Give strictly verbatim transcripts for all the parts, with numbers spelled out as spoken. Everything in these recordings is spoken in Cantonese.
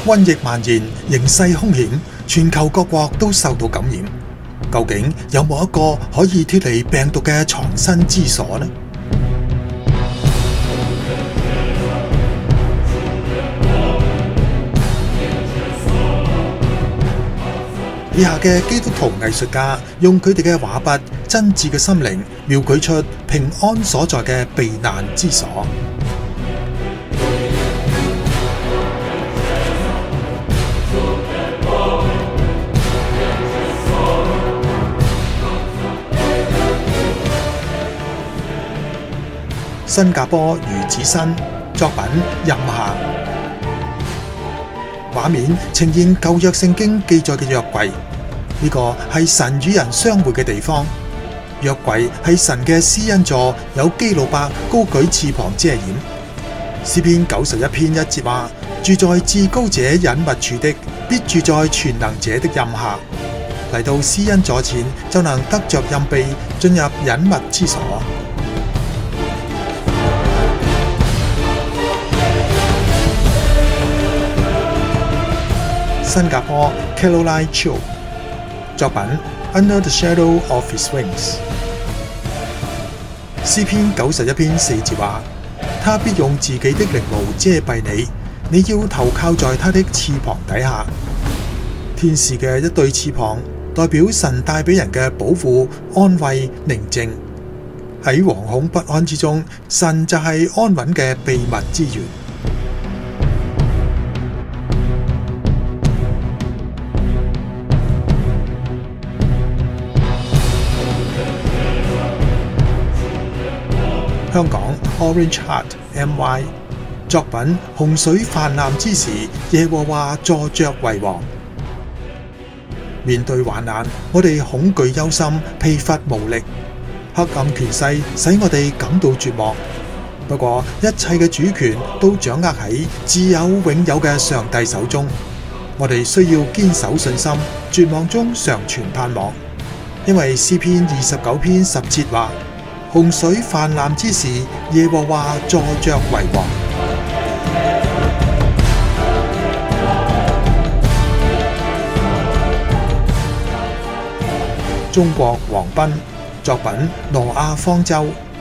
瘟疫蔓延，形勢兇險，全球各國都受到感染。究竟有冇一個可以脫離病毒嘅藏身之所呢？以下嘅基督徒藝術家用佢哋嘅畫筆、真摯嘅心靈，描繪出平安所在嘅避難之所。新加坡余子新作品《蔭下》，畫面呈現舊約聖經記載嘅約櫃，呢個係神與人相會嘅地方。約櫃係神嘅施恩座，有基路伯高舉翅膀遮掩。詩篇九十一篇一節話：住在至高者隱密處的，必住在全能者的蔭下。嚟到施恩座前，就能得着蔭庇，進入隱密之所。新加坡 Caroline Chiu 作品 Under the Shadow of His Wings。詩篇九十一篇四節話：他必用自己的翎毛遮蔽你，你要投靠在他的翅膀底下。天使嘅一對翅膀代表神帶俾人嘅保護、安慰、寧靜。喺惶恐不安之中，神就係安穩嘅秘密之源。香港 Orange Heart M Y 作品洪水泛濫之時，耶和華坐着為王。面對患難，我哋恐懼憂心，疲乏無力，黑暗權勢使我哋感到絕望。不過一切嘅主權都掌握喺自有永有嘅上帝手中。我哋需要堅守信心，絕望中常存盼望，因為詩篇二十九篇十節話：洪水泛濫之時，耶和華坐着為王。中國黃斌作品《挪亞方舟》，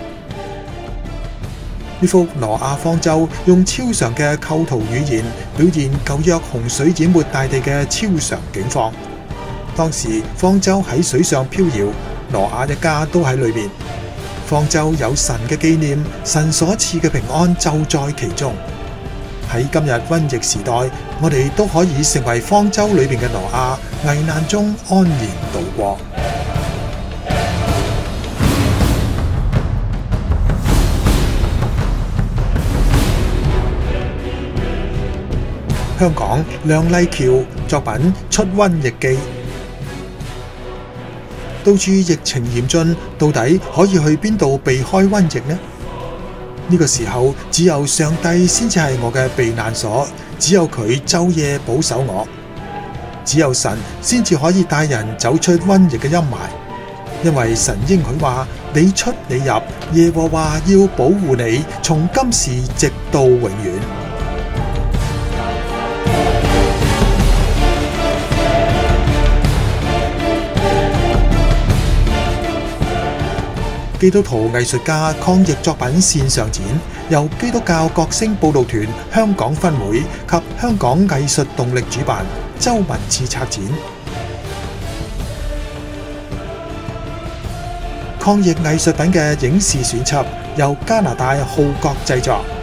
呢幅挪亞方舟用超常嘅構圖語言表現舊約洪水淹沒大地嘅超常景況。當時方舟喺水上飄搖，挪亞一家都喺裏面。方舟有神嘅紀念，神所賜嘅平安就在其中。喺今日瘟疫時代，我哋都可以成為方舟裏面嘅挪亞，危難中安然度過。香港梁麗喬作品《出瘟疫記》。到處疫情嚴峻，到底可以去邊度避開瘟疫呢？呢個時候，只有上帝先至係我嘅避難所，只有佢晝夜保守我，只有神先至可以帶人走出瘟疫嘅陰霾。因為神應許話：你出你入，耶和華要保護你，從今時直到永遠。基督徒藝術家抗疫作品線上展，由基督教國星佈道團香港分會及香港藝術動力主辦，周文智策展。抗疫藝術品嘅影視選輯由加拿大浩國製作。